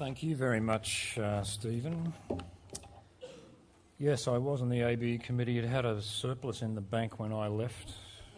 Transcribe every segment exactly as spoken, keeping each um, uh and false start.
Thank you very much, uh, Stephen. Yes, I was on the A B E committee. It had a surplus in the bank when I left.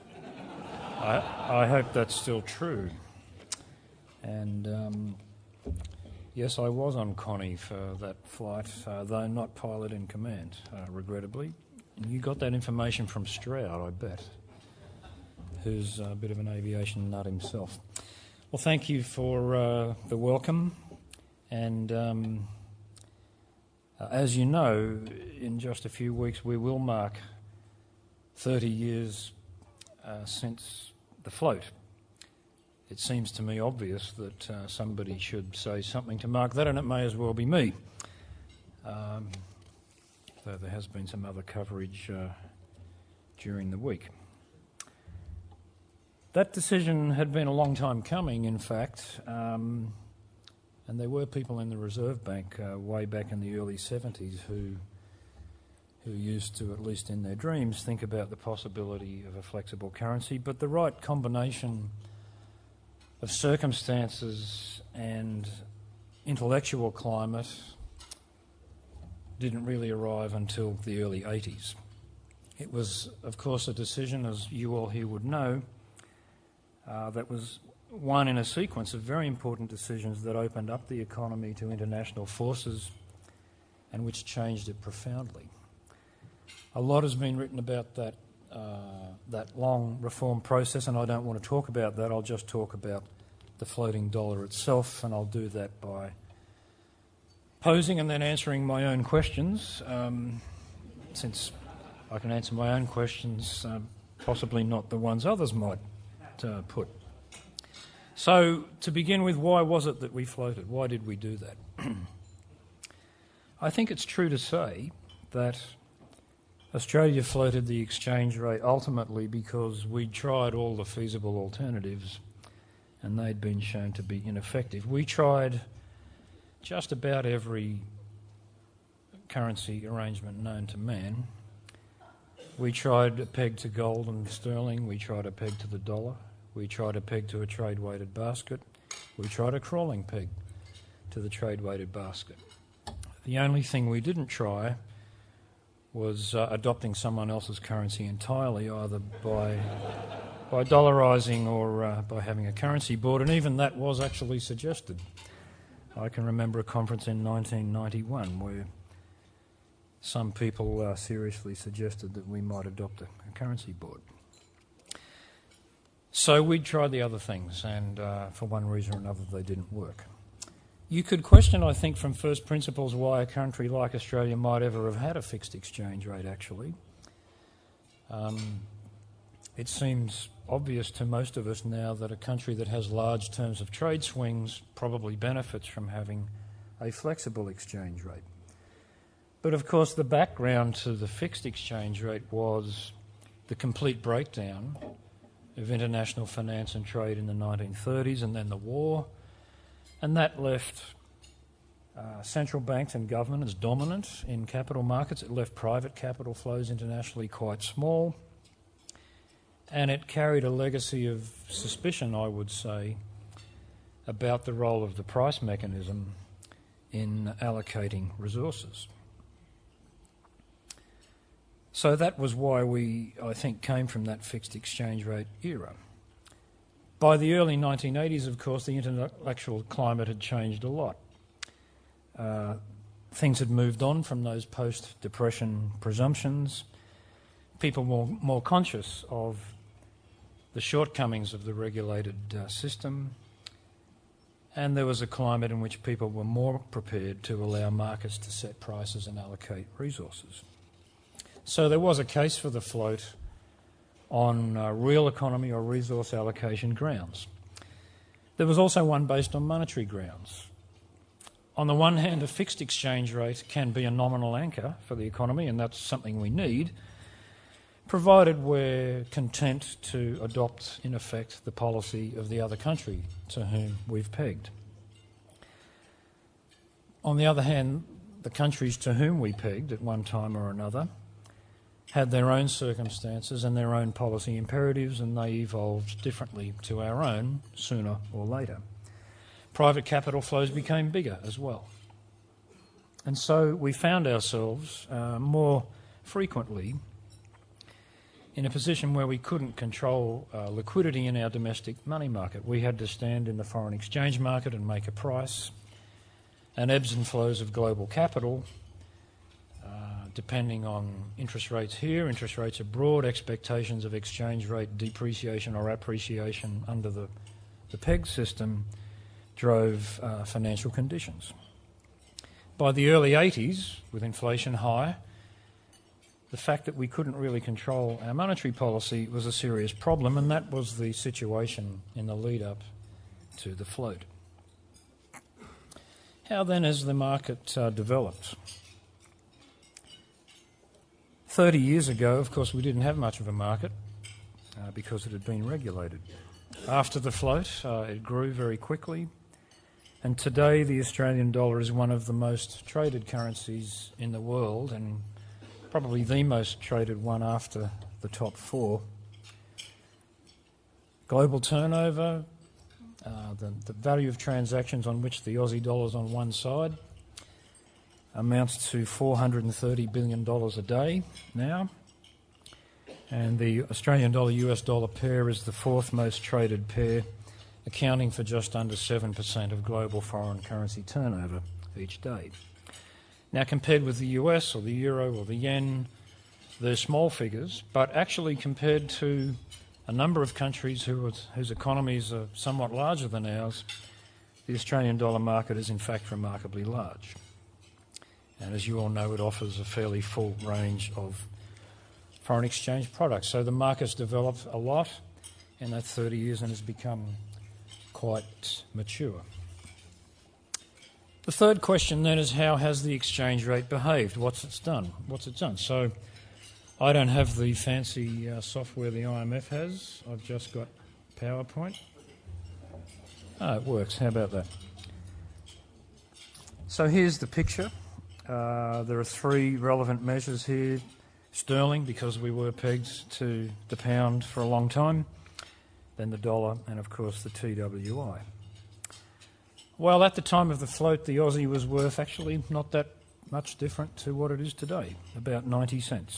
I, I hope that's still true. And um, yes, I was on Connie for that flight, uh, though not pilot in command, uh, regrettably. And you got that information from Stroud, I bet, who's a bit of an aviation nut himself. Well, thank you for uh, the welcome. And um, uh, as you know, in just a few weeks we will mark thirty years uh, since the float. It seems to me obvious that uh, somebody should say something to mark that, and it may as well be me. Um, though there has been some other coverage uh, during the week. That decision had been a long time coming, in fact. Um, And there were people in the Reserve Bank uh, way back in the early seventies who who used to, at least in their dreams, think about the possibility of a flexible currency. But the right combination of circumstances and intellectual climate didn't really arrive until the early eighties. It was, of course, a decision, as you all here would know, uh, that was one in a sequence of very important decisions that opened up the economy to international forces and which changed it profoundly. A lot has been written about that uh, that long reform process, and I don't want to talk about that. I'll just talk about the floating dollar itself, and I'll do that by posing and then answering my own questions, um, since I can answer my own questions, uh, possibly not the ones others might uh, put. So, to begin with, why was it that we floated? Why did we do that? I think it's true to say that Australia floated the exchange rate ultimately because we tried all the feasible alternatives and they'd been shown to be ineffective. We tried just about every currency arrangement known to man. We tried a peg to gold and sterling, we tried a peg to the dollar. We tried a peg to a trade-weighted basket. We tried a crawling peg to the trade-weighted basket. The only thing we didn't try was uh, adopting someone else's currency entirely, either by by dollarising or uh, by having a currency board, and even that was actually suggested. I can remember a conference in nineteen ninety-one where some people uh, seriously suggested that we might adopt a, a currency board. So we tried the other things, and uh, for one reason or another they didn't work. You could question, I think, from first principles why a country like Australia might ever have had a fixed exchange rate, actually. Um, it seems obvious to most of us now that a country that has large terms of trade swings probably benefits from having a flexible exchange rate. But of course the background to the fixed exchange rate was the complete breakdown of international finance and trade in the nineteen thirties and then the war, and that left uh, central banks and government as dominant in capital markets. It left private capital flows internationally quite small, and it carried a legacy of suspicion, I would say, about the role of the price mechanism in allocating resources. So that was why we, I think, came from that fixed exchange rate era. By the early nineteen eighties, of course, the intellectual climate had changed a lot. Uh, things had moved on from those post-depression presumptions. People were more, more conscious of the shortcomings of the regulated uh, system, and there was a climate in which people were more prepared to allow markets to set prices and allocate resources. So there was a case for the float on uh, real economy or resource allocation grounds. There was also one based on monetary grounds. On the one hand, a fixed exchange rate can be a nominal anchor for the economy, and that's something we need, provided we're content to adopt, in effect, the policy of the other country to whom we've pegged. On the other hand, the countries to whom we pegged at one time or another had their own circumstances and their own policy imperatives, and they evolved differently to our own sooner or later. private capital flows became bigger as well. And so we found ourselves uh, more frequently in a position where we couldn't control uh, liquidity in our domestic money market. We had to stand in the foreign exchange market and make a price, and ebbs and flows of global capital, uh, depending on interest rates here, interest rates abroad, expectations of exchange rate depreciation or appreciation under the, the peg system, drove uh, financial conditions. By the early eighties, with inflation high, the fact that we couldn't really control our monetary policy was a serious problem, and that was the situation in the lead-up to the float. How then has the market uh, developed? Thirty years ago, of course, we didn't have much of a market uh, because it had been regulated. After the float, uh, it grew very quickly, and today the Australian dollar is one of the most traded currencies in the world, and probably the most traded one after the top four. Global turnover, uh, the, the value of transactions on which the Aussie dollar is on one side amounts to four hundred thirty billion dollars a day now, and the Australian dollar U S dollar pair is the fourth most traded pair, accounting for just under seven percent of global foreign currency turnover each day. Now, compared with the U S or the euro or the yen, they're small figures, but actually compared to a number of countries who, whose economies are somewhat larger than ours, the Australian dollar market is in fact remarkably large. And as you all know, it offers a fairly full range of foreign exchange products. So the market's developed a lot in that thirty years and has become quite mature. The third question then is, how has the exchange rate behaved? What's it done? What's it done? So I don't have the fancy uh, software the I M F has. I've just got PowerPoint. Oh, it works. How about that? So here's the picture. Uh, there are three relevant measures here. Sterling, because we were pegged to the pound for a long time, then the dollar, and of course the T W I. Well, at the time of the float, the Aussie was worth actually not that much different to what it is today, about ninety cents.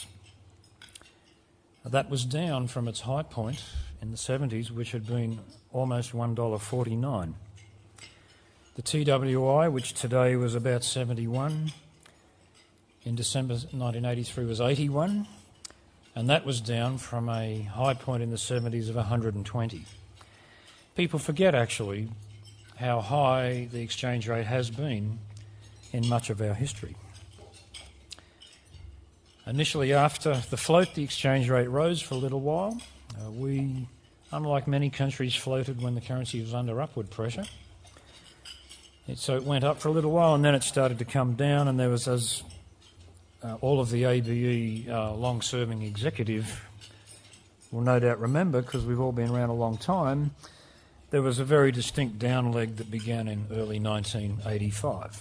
That was down from its high point in the seventies, which had been almost one dollar forty-nine. The T W I, which today was about seventy-one, in December nineteen eighty-three was eighty-one, and that was down from a high point in the seventies of one hundred twenty. People forget, actually, how high the exchange rate has been in much of our history. Initially, after the float, the exchange rate rose for a little while. Uh, we, unlike many countries, floated when the currency was under upward pressure. It, so it went up for a little while, and then it started to come down, and there was, as uh, all of the A B E uh, long-serving executive will no doubt remember, because we've all been around a long time, there was a very distinct down leg that began in early nineteen eighty-five.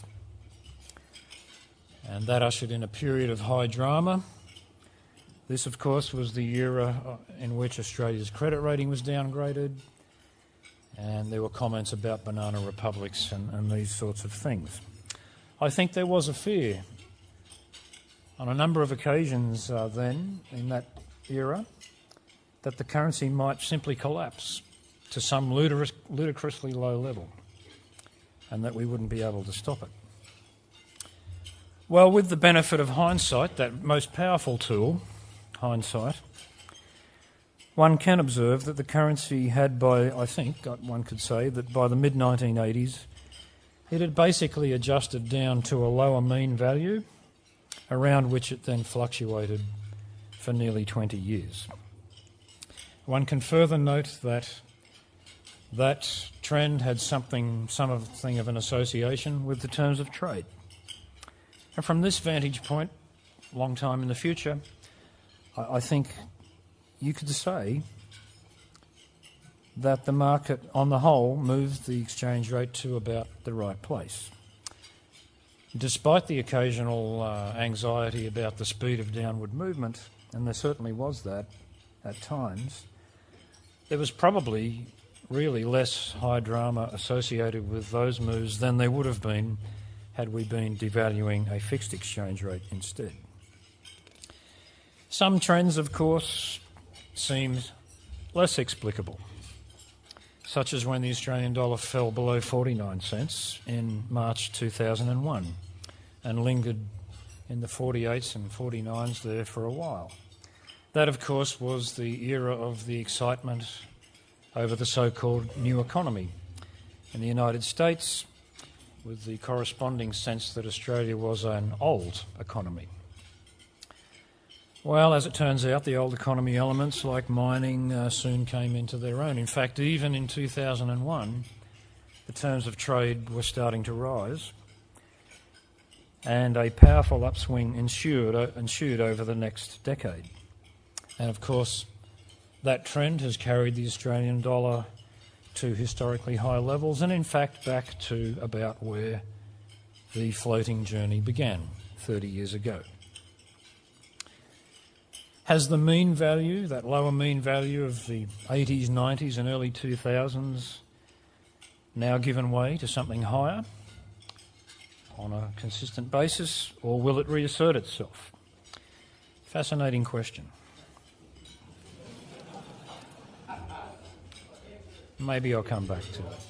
And that ushered in a period of high drama. This, of course, was the era in which Australia's credit rating was downgraded, and there were comments about banana republics and, and these sorts of things. I think there was a fear on a number of occasions uh, then, in that era, that the currency might simply collapse to some ludicrous, ludicrously low level, and that we wouldn't be able to stop it. Well, with the benefit of hindsight, that most powerful tool, hindsight, one can observe that the currency had, by, I think, one could say, that by the mid nineteen eighties, it had basically adjusted down to a lower mean value, around which it then fluctuated for nearly twenty years. One can further note that that trend had something, something of an association with the terms of trade. And from this vantage point, long time in the future, I, I think you could say that the market on the whole moved the exchange rate to about the right place. Despite the occasional uh, anxiety about the speed of downward movement, and there certainly was that at times, there was probably really less high drama associated with those moves than there would have been had we been devaluing a fixed exchange rate instead. Some trends, of course, seem less explicable, such as when the Australian dollar fell below forty-nine cents in March two thousand one and lingered in the forty-eights and forty-nines there for a while. That, of course, was the era of the excitement over the so-called new economy in the United States, with the corresponding sense that Australia was an old economy. Well, as it turns out, the old economy elements like mining uh, soon came into their own. In fact, even in two thousand one, the terms of trade were starting to rise, and a powerful upswing ensued, uh, ensued over the next decade. And of course, that trend has carried the Australian dollar to historically high levels, and in fact back to about where the floating journey began thirty years ago. Has the mean value, that lower mean value of the eighties, nineties and early two thousands now given way to something higher on a consistent basis, or will it reassert itself? Fascinating question. Maybe I'll come back to it.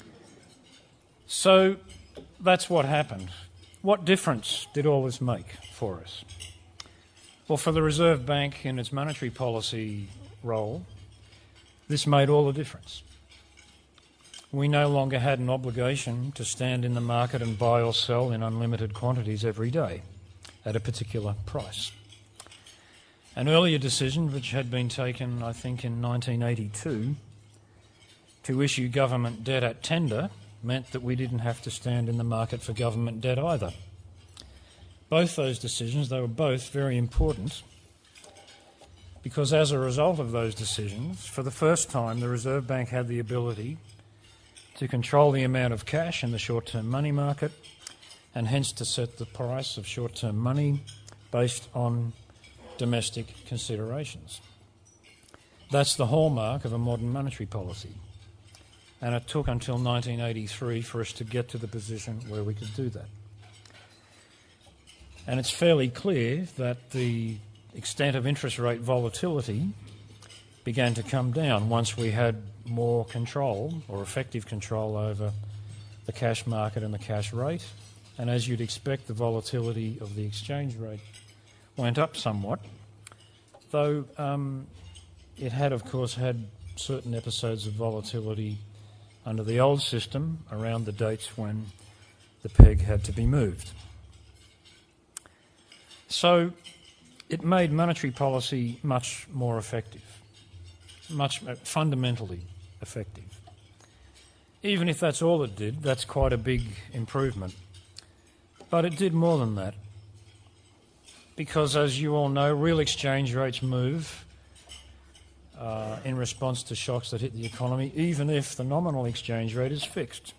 So that's what happened. What difference did all this make for us? Well, for the Reserve Bank in its monetary policy role, this made all the difference. We no longer had an obligation to stand in the market and buy or sell in unlimited quantities every day at a particular price. An earlier decision, which had been taken, I think, in nineteen eighty-two, to issue government debt at tender, meant that we didn't have to stand in the market for government debt either. Both those decisions, they were both very important, because as a result of those decisions, for the first time, the Reserve Bank had the ability to control the amount of cash in the short-term money market, and hence to set the price of short-term money based on domestic considerations. That's the hallmark of a modern monetary policy. And it took until nineteen eighty-three for us to get to the position where we could do that. And it's fairly clear that the extent of interest rate volatility began to come down once we had more control, or effective control, over the cash market and the cash rate. And as you'd expect, the volatility of the exchange rate went up somewhat, though um, it had, of course, had certain episodes of volatility under the old system around the dates when the peg had to be moved. So it made monetary policy much more effective, much uh, fundamentally effective. Even if that's all it did, that's quite a big improvement. But it did more than that, because as you all know, real exchange rates move uh, in response to shocks that hit the economy, even if the nominal exchange rate is fixed.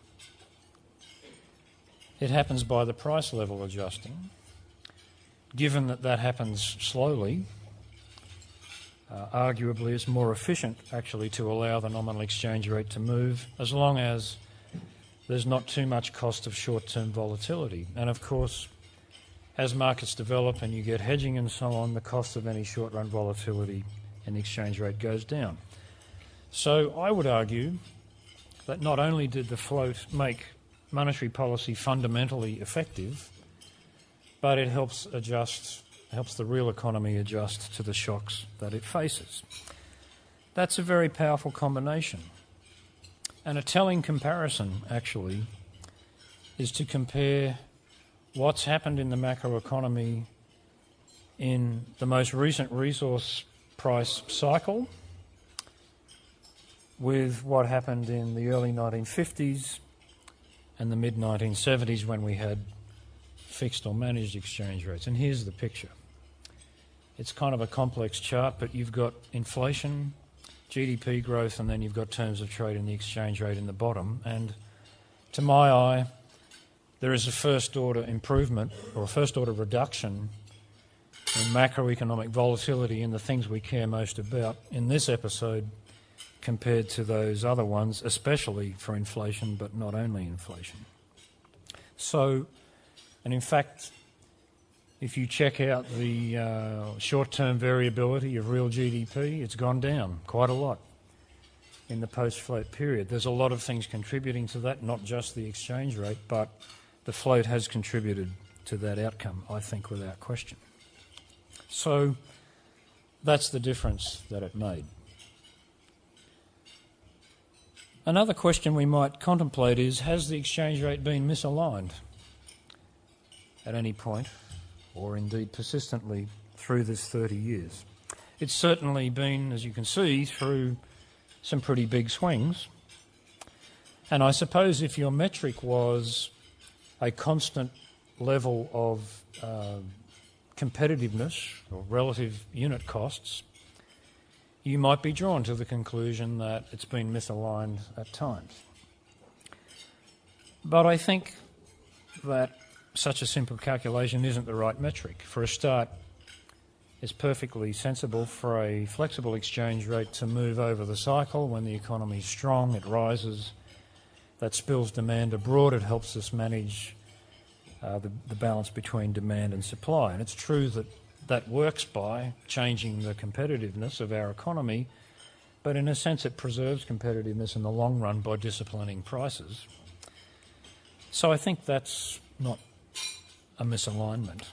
It happens by the price level adjusting. Given that that happens slowly, uh, arguably it's more efficient actually to allow the nominal exchange rate to move, as long as there's not too much cost of short-term volatility. And of course, as markets develop and you get hedging and so on, the cost of any short-run volatility in the exchange rate goes down. So I would argue that not only did the float make monetary policy fundamentally effective, but it helps adjust, helps the real economy adjust to the shocks that it faces. That's a very powerful combination. And a telling comparison, actually, is to compare what's happened in the macroeconomy in the most recent resource price cycle with what happened in the early nineteen fifties and the mid nineteen seventies when we had fixed or managed exchange rates. And here's the picture. It's kind of a complex chart, but you've got inflation, G D P growth, and then you've got terms of trade and the exchange rate in the bottom. And to my eye, there is a first-order improvement or a first-order reduction in macroeconomic volatility in the things we care most about in this episode compared to those other ones, especially for inflation, but not only inflation. So, and in fact, if you check out the uh, short-term variability of real G D P, it's gone down quite a lot in the post-float period. There's a lot of things contributing to that, not just the exchange rate, but the float has contributed to that outcome, I think, without question. So that's the difference that it made. Another question we might contemplate is, has the exchange rate been misaligned at any point, or indeed persistently through this thirty years? It's certainly been, as you can see, through some pretty big swings. And I suppose if your metric was a constant level of uh, competitiveness or relative unit costs, you might be drawn to the conclusion that it's been misaligned at times. But I think that such a simple calculation isn't the right metric. For a start, it's perfectly sensible for a flexible exchange rate to move over the cycle. When the economy is strong, it rises. That spills demand abroad. It helps us manage uh, the, the balance between demand and supply. And it's true that that works by changing the competitiveness of our economy, but in a sense it preserves competitiveness in the long run by disciplining prices. So I think that's not a misalignment.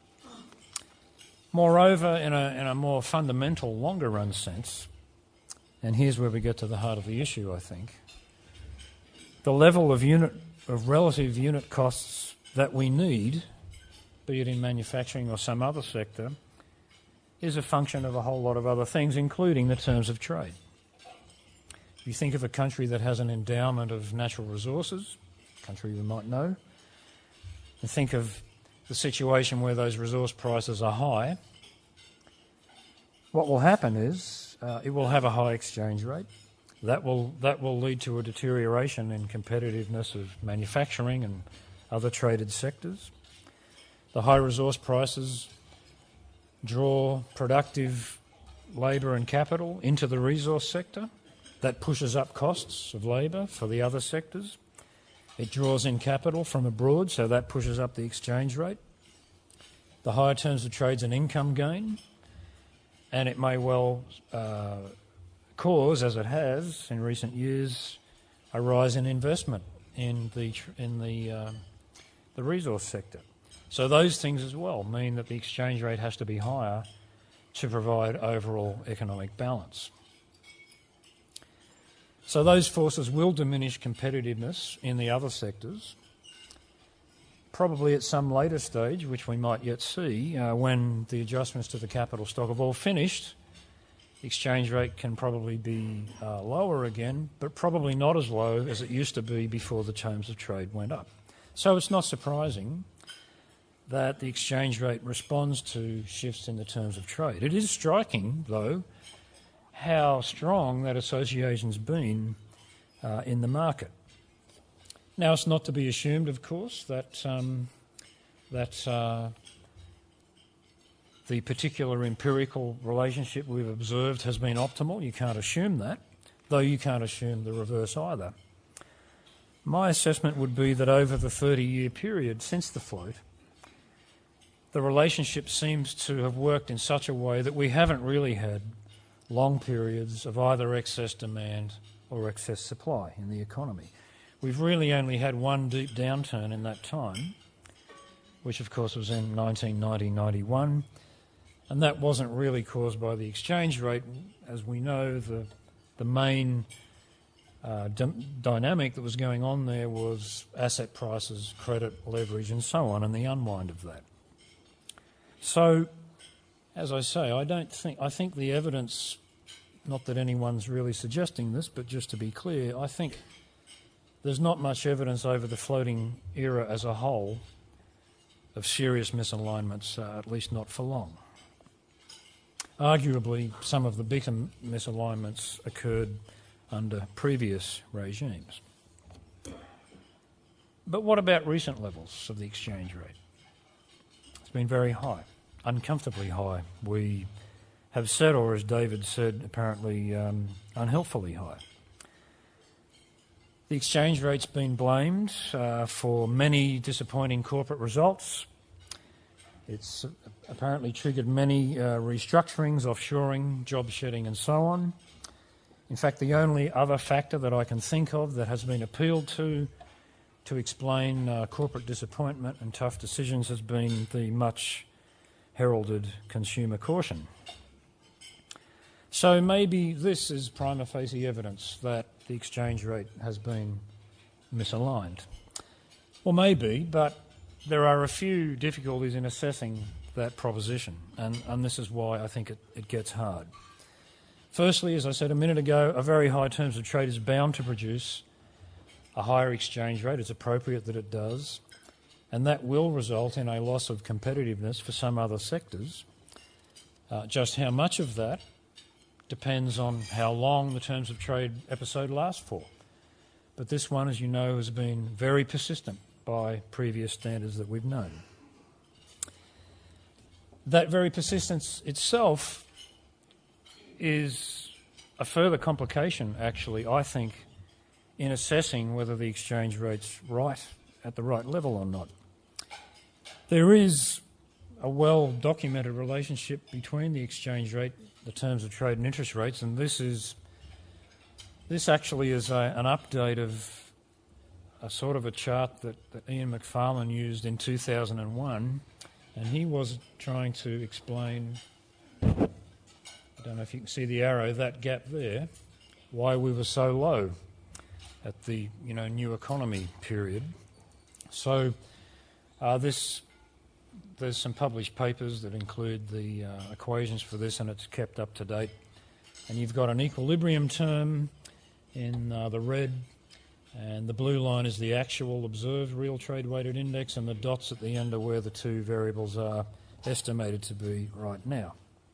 Moreover, in a, in a more fundamental, longer run sense, and here's where we get to the heart of the issue, I think, the level of unit of relative unit costs that we need, be it in manufacturing or some other sector, is a function of a whole lot of other things, including the terms of trade. If you think of a country that has an endowment of natural resources, a country you might know, and think of the situation where those resource prices are high, what will happen is uh, it will have a high exchange rate. That will, that will lead to a deterioration in competitiveness of manufacturing and other traded sectors. The high resource prices draw productive labour and capital into the resource sector. That pushes up costs of labour for the other sectors. It draws in capital from abroad, so that pushes up the exchange rate. The higher terms of trade's an income gain, and it may well uh, cause, as it has in recent years, a rise in investment in the in the uh, the resource sector. So those things as well mean that the exchange rate has to be higher to provide overall economic balance. So those forces will diminish competitiveness in the other sectors, probably at some later stage, which we might yet see, uh, when the adjustments to the capital stock have all finished. The exchange rate can probably be uh, lower again, but probably not as low as it used to be before the terms of trade went up. So it's not surprising that the exchange rate responds to shifts in the terms of trade. It is striking, though, how strong that association's been uh, in the market. Now, it's not to be assumed, of course, that um, that uh, the particular empirical relationship we've observed has been optimal. You can't assume that, though you can't assume the reverse either. My assessment would be that over the thirty-year period since the float, the relationship seems to have worked in such a way that we haven't really had long periods of either excess demand or excess supply in the economy. We've really only had one deep downturn in that time, which of course was in nineteen ninety ninety-one, and that wasn't really caused by the exchange rate. As we know, the, the main uh, d- dynamic that was going on there was asset prices, credit, leverage and so on, and the unwind of that. So, as I say, I don't think, I think the evidence, not that anyone's really suggesting this, but just to be clear, I think there's not much evidence over the floating era as a whole of serious misalignments, uh, at least not for long. Arguably, some of the bigger misalignments occurred under previous regimes. But what about recent levels of the exchange rate? It's been very high, uncomfortably high. We have said, or as David said, apparently um, unhelpfully high. The exchange rate's been blamed uh, for many disappointing corporate results. It's apparently triggered many uh, restructurings, offshoring, job shedding and so on. In fact, the only other factor that I can think of that has been appealed to to explain uh, corporate disappointment and tough decisions has been the much heralded consumer caution. So maybe this is prima facie evidence that the exchange rate has been misaligned. Well, maybe, but there are a few difficulties in assessing that proposition, and, and this is why I think it, it gets hard. Firstly, as I said a minute ago, a very high terms of trade is bound to produce a higher exchange rate. It's appropriate that it does, and that will result in a loss of competitiveness for some other sectors. Uh, just how much of that depends on how long the terms of trade episode lasts for. But this one, as you know, has been very persistent by previous standards that we've known. That very persistence itself is a further complication, actually, I think, in assessing whether the exchange rate's right at the right level or not. There is a well-documented relationship between the exchange rate, the terms of trade and interest rates, and this is this actually is a, an update of a sort of a chart that, that Ian McFarlane used in two thousand one, and he was trying to explain, I don't know if you can see the arrow, that gap there, why we were so low at the you know new economy period. So uh, this there's some published papers that include the uh, equations for this, and it's kept up to date. And you've got an equilibrium term in uh, the red, and the blue line is the actual observed real trade weighted index, and the dots at the end are where the two variables are estimated to be right now.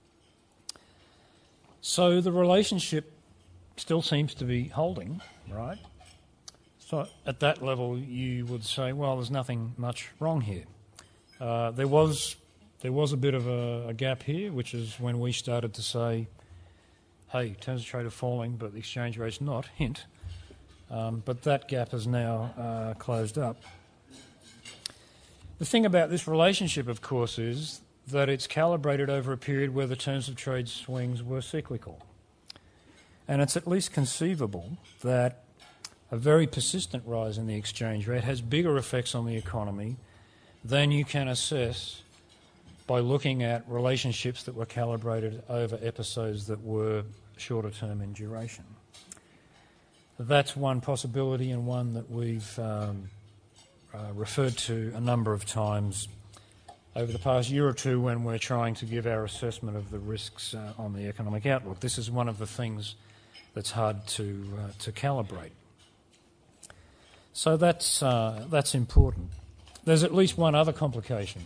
So the relationship still seems to be holding, right? So at that level you would say, well, there's nothing much wrong here. Uh, there was there was a bit of a, a gap here, which is when we started to say, hey, terms of trade are falling, but the exchange rate's not, hint. Um, but that gap has now uh, closed up. The thing about this relationship, of course, is that it's calibrated over a period where the terms of trade swings were cyclical. And it's at least conceivable that a very persistent rise in the exchange rate has bigger effects on the economy than you can assess by looking at relationships that were calibrated over episodes that were shorter term in duration. That's one possibility, and one that we've um, uh, referred to a number of times over the past year or two when we're trying to give our assessment of the risks uh, on the economic outlook. This is one of the things that's hard to uh, to calibrate. So that's uh, that's important. There's at least one other complication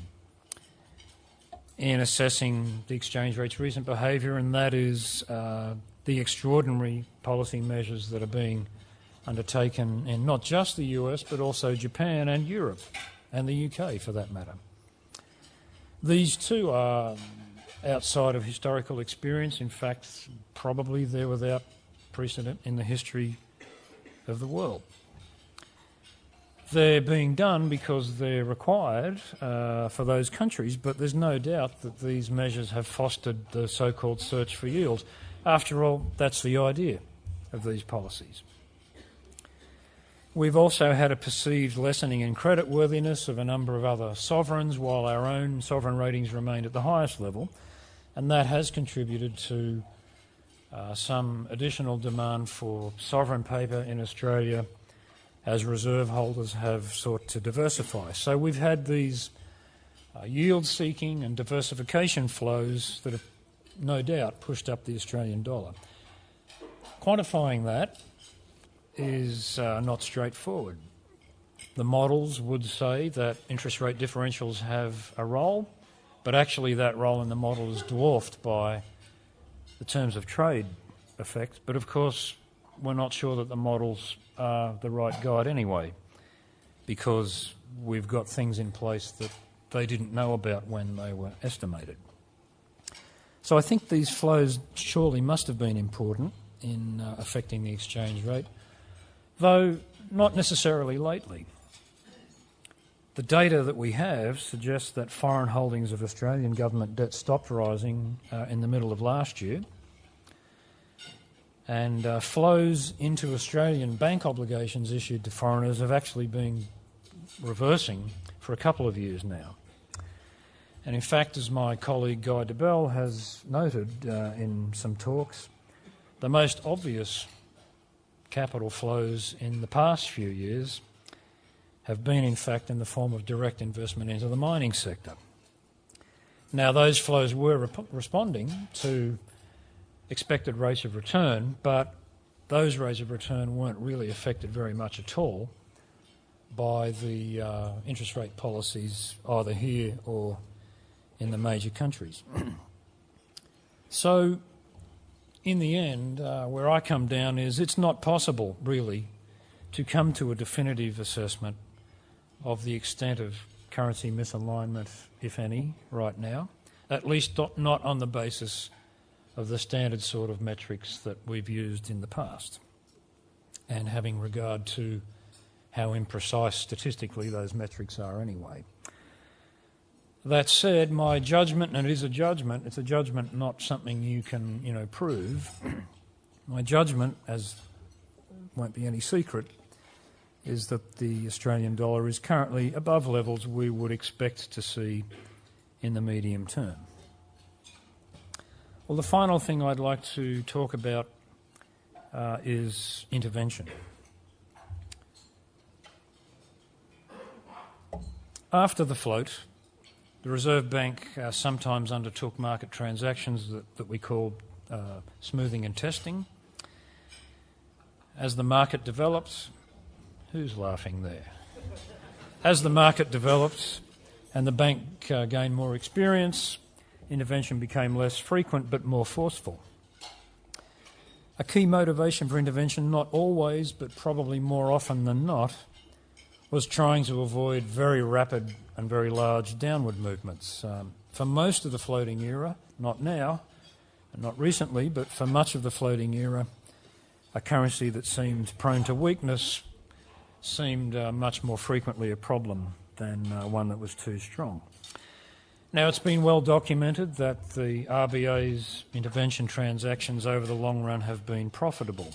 in assessing the exchange rate's recent behaviour, and that is uh, the extraordinary policy measures that are being undertaken in not just the U S but also Japan and Europe and the U K for that matter. These two are outside of historical experience. In fact, probably they're without precedent in the history of the world. They're being done because they're required uh, for those countries, but there's no doubt that these measures have fostered the so-called search for yield. After all, that's the idea of these policies. We've also had a perceived lessening in creditworthiness of a number of other sovereigns, while our own sovereign ratings remained at the highest level, and that has contributed to uh, some additional demand for sovereign paper in Australia as reserve holders have sought to diversify. So we've had these uh, yield-seeking and diversification flows that have no doubt pushed up the Australian dollar. Quantifying that is uh, not straightforward. The models would say that interest rate differentials have a role, but actually that role in the model is dwarfed by the terms of trade effect. But of course, we're not sure that the models are the right guide anyway, because we've got things in place that they didn't know about when they were estimated. So I think these flows surely must have been important in uh, affecting the exchange rate, though not necessarily lately. The data that we have suggests that foreign holdings of Australian government debt stopped rising uh, in the middle of last year, and uh, flows into Australian bank obligations issued to foreigners have actually been reversing for a couple of years now. And in fact, as my colleague Guy Debelle has noted uh, in some talks, the most obvious capital flows in the past few years have been in fact in the form of direct investment into the mining sector. Now, those flows were rep- responding to expected rates of return, but those rates of return weren't really affected very much at all by the uh, interest rate policies either here or in the major countries. So, in the end, uh, where I come down is it's not possible, really, to come to a definitive assessment of the extent of currency misalignment, if any, right now, at least not on the basis of the standard sort of metrics that we've used in the past, and having regard to how imprecise statistically those metrics are anyway. That said, my judgment, and it is a judgment, it's a judgment, not something you can, you know, prove. My judgment, as won't be any secret, is that the Australian dollar is currently above levels we would expect to see in the medium term. Well, the final thing I'd like to talk about uh, is intervention. After the float, the Reserve Bank uh, sometimes undertook market transactions that, that we called uh, smoothing and testing. As the market developed, who's laughing there? As the market developed and the bank uh, gained more experience, intervention became less frequent but more forceful. A key motivation for intervention, not always but probably more often than not, was trying to avoid very rapid and very large downward movements. Um, for most of the floating era, not now, and not recently, but for much of the floating era, a currency that seemed prone to weakness seemed uh, much more frequently a problem than uh, one that was too strong. Now, it's been well documented that the R B A's intervention transactions over the long run have been profitable.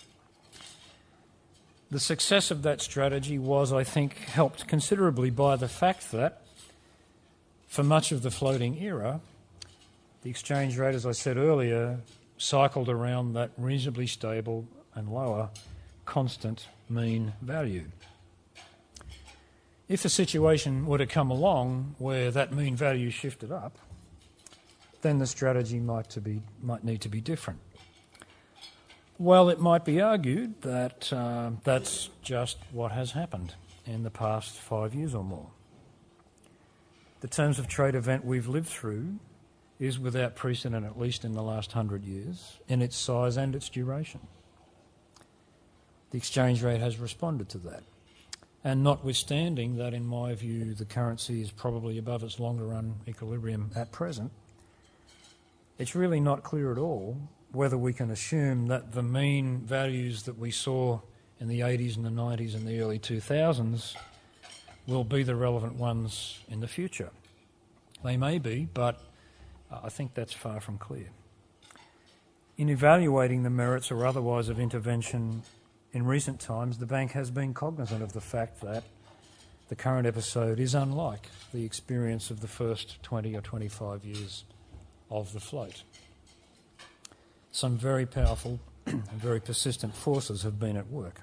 The success of that strategy was, I think, helped considerably by the fact that for much of the floating era, the exchange rate, as I said earlier, cycled around that reasonably stable and lower constant mean value. If a situation were to come along where that mean value shifted up, then the strategy might, to be, might need to be different. Well, it might be argued that uh, that's just what has happened in the past five years or more. The terms of trade event we've lived through is without precedent, at least in the last hundred years, in its size and its duration. The exchange rate has responded to that. And notwithstanding that, in my view, the currency is probably above its longer run equilibrium at present, it's really not clear at all whether we can assume that the mean values that we saw in the eighties and the nineties and the early two thousands will be the relevant ones in the future. They may be, but I think that's far from clear. In evaluating the merits or otherwise of intervention in recent times, the bank has been cognizant of the fact that the current episode is unlike the experience of the first twenty or twenty-five years of the float. Some very powerful and very persistent forces have been at work.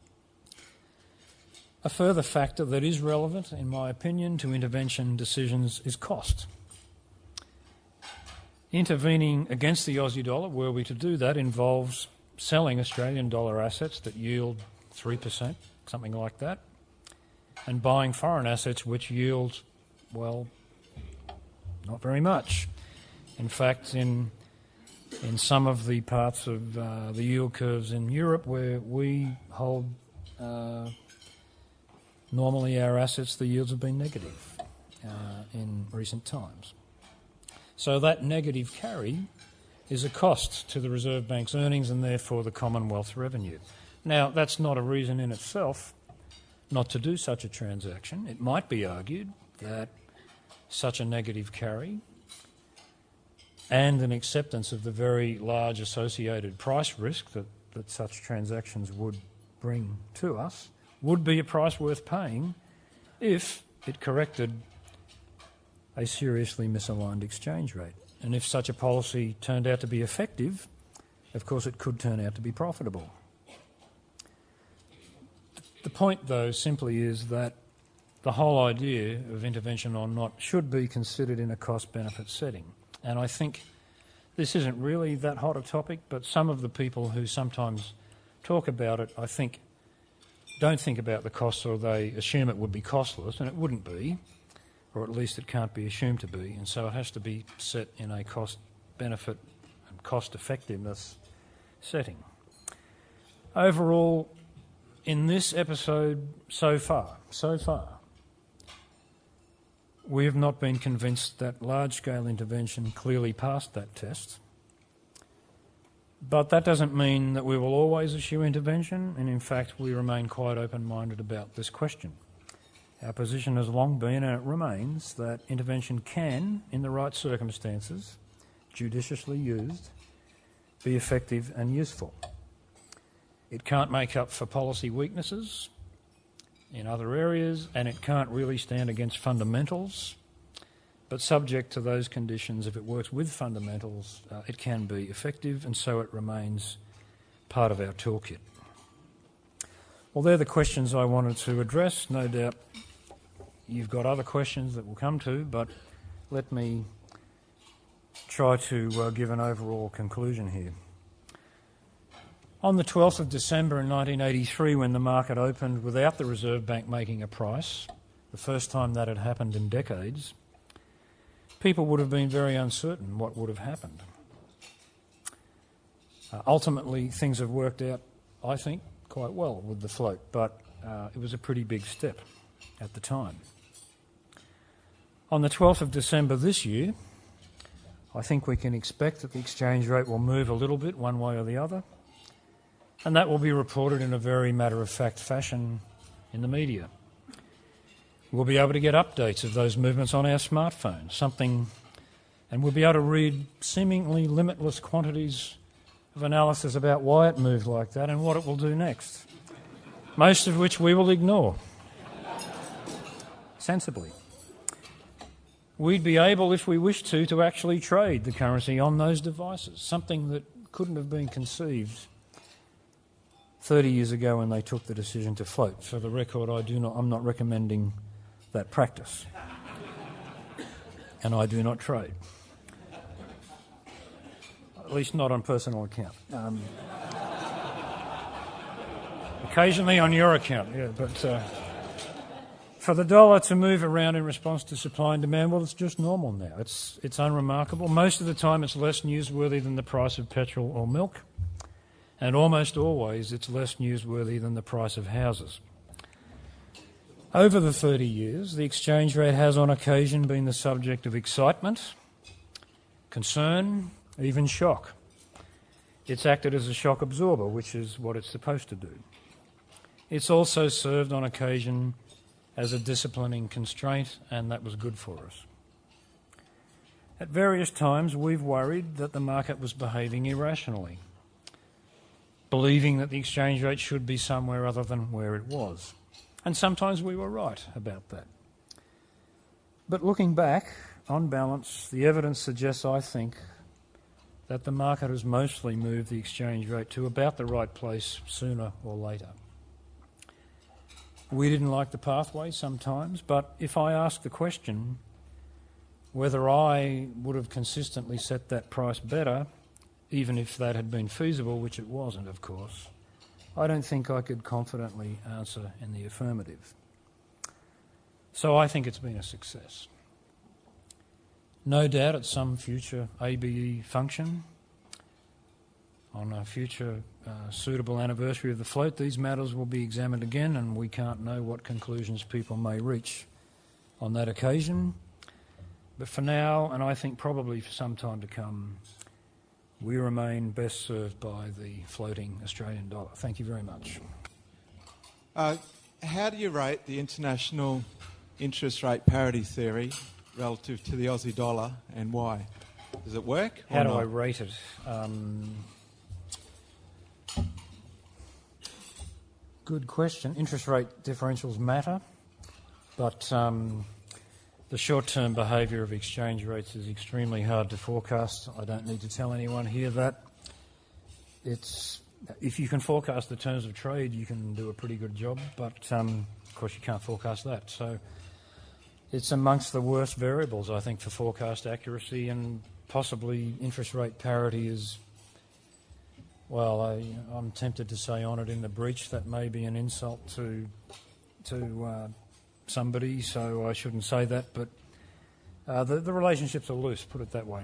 A further factor that is relevant, in my opinion, to intervention decisions is cost. Intervening against the Aussie dollar, were we to do that, involves selling Australian dollar assets that yield three percent, something like that, and buying foreign assets which yield, well, not very much. In fact, in in some of the parts of uh, the yield curves in Europe where we hold uh, normally our assets, the yields have been negative uh, in recent times. So that negative carry is a cost to the Reserve Bank's earnings and therefore the Commonwealth's revenue. Now, that's not a reason in itself not to do such a transaction. It might be argued that such a negative carry and an acceptance of the very large associated price risk that, that such transactions would bring to us would be a price worth paying if it corrected a seriously misaligned exchange rate. And if such a policy turned out to be effective, of course it could turn out to be profitable. The point, though, simply is that the whole idea of intervention or not should be considered in a cost-benefit setting. And I think this isn't really that hot a topic, but some of the people who sometimes talk about it, I think, don't think about the costs, or they assume it would be costless, and it wouldn't be, or at least it can't be assumed to be, and so it has to be set in a cost-benefit and cost-effectiveness setting. Overall, in this episode so far, so far, we have not been convinced that large-scale intervention clearly passed that test. But that doesn't mean that we will always issue intervention, and in fact we remain quite open-minded about this question. Our position has long been, and it remains, that intervention can, in the right circumstances, judiciously used, be effective and useful. It can't make up for policy weaknesses in other areas, and it can't really stand against fundamentals, but subject to those conditions, if it works with fundamentals, uh, it can be effective, and so it remains part of our toolkit. Well, they're the questions I wanted to address. No doubt you've got other questions that we'll come to, but let me try to uh, give an overall conclusion here. On the twelfth of December in nineteen eighty-three, when the market opened without the Reserve Bank making a price, the first time that had happened in decades, people would have been very uncertain what would have happened. Uh, ultimately, things have worked out, I think, quite well with the float, but uh, it was a pretty big step at the time. On the twelfth of December this year, I think we can expect that the exchange rate will move a little bit one way or the other, and that will be reported in a very matter-of-fact fashion in the media. We'll be able to get updates of those movements on our smartphones, something, and we'll be able to read seemingly limitless quantities of analysis about why it moved like that and what it will do next, most of which we will ignore, sensibly. We'd be able, if we wished to, to actually trade the currency on those devices, something that couldn't have been conceived thirty years ago when they took the decision to float. For the record, I do not, I'm not recommending that practice, and I do not trade, at least not on personal account. Um, occasionally on your account, yeah, but uh, for the dollar to move around in response to supply and demand, well, it's just normal now. It's it's unremarkable. Most of the time, it's less newsworthy than the price of petrol or milk. And almost always it's less newsworthy than the price of houses. Over the thirty years, the exchange rate has on occasion been the subject of excitement, concern, even shock. It's acted as a shock absorber, which is what it's supposed to do. It's also served on occasion as a disciplining constraint, and that was good for us. At various times, we've worried that the market was behaving irrationally, believing that the exchange rate should be somewhere other than where it was. And sometimes we were right about that. But looking back, on balance, the evidence suggests, I think, that the market has mostly moved the exchange rate to about the right place sooner or later. We didn't like the pathway sometimes, but if I ask the question whether I would have consistently set that price better, even if that had been feasible, which it wasn't, of course, I don't think I could confidently answer in the affirmative. So I think it's been a success. No doubt at some future A B E function, on a future uh, suitable anniversary of the float, these matters will be examined again, and we can't know what conclusions people may reach on that occasion. But for now, and I think probably for some time to come, we remain best served by the floating Australian dollar. Thank you very much. Uh, how do you rate the international interest rate parity theory relative to the Aussie dollar, and why? Does it work? How do not? I rate it? Um, good question. Interest rate differentials matter, but um, the short-term behaviour of exchange rates is extremely hard to forecast. I don't need to tell anyone here that. It's if you can forecast the terms of trade, you can do a pretty good job, but um, of course you can't forecast that. So it's amongst the worst variables, I think, for forecast accuracy, and possibly interest rate parity is, well, I, I'm tempted to say honoured in the breach. That may be an insult to to uh, somebody, so I shouldn't say that, but uh, the, the relationships are loose, put it that way.